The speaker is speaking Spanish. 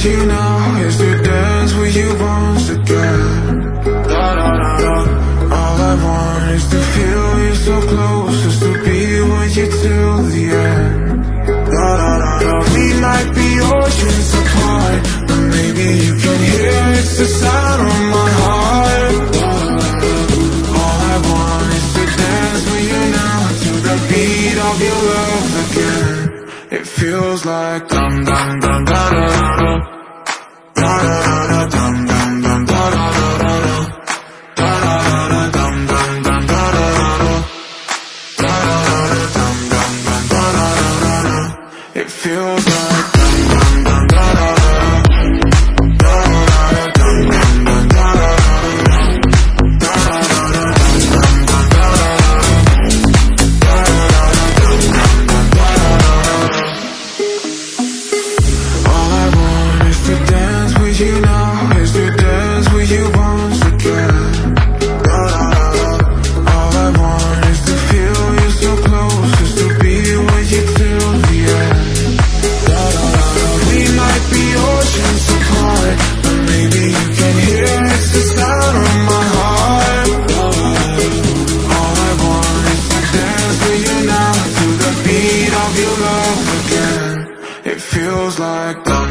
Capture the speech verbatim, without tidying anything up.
you now is to dance with you once again. Da, da, da, da. All I want is to feel you so close, just to be with you till the end. Da, da, da, da. We might be oceans apart, but maybe you can hear it's the sound of my heart. Da, da, da. All I want is to dance with you now, to the beat of your love again. It feels like dum dum dum da da da da da da dum dum dum da da da da da da dum dum dum da da da da dum dum dum da da da. It feels like dum dum dum da da da da dum dum dum da da you now is to dance with you once again. Da, da, da, da. All I want is to feel you so close, just to be with you till the end. Da, da, da, da. We might be oceans apart, but maybe you can hear it's the sound of my heart. Da, da, da. All I want is to dance with you now, to the beat of your love again. It feels like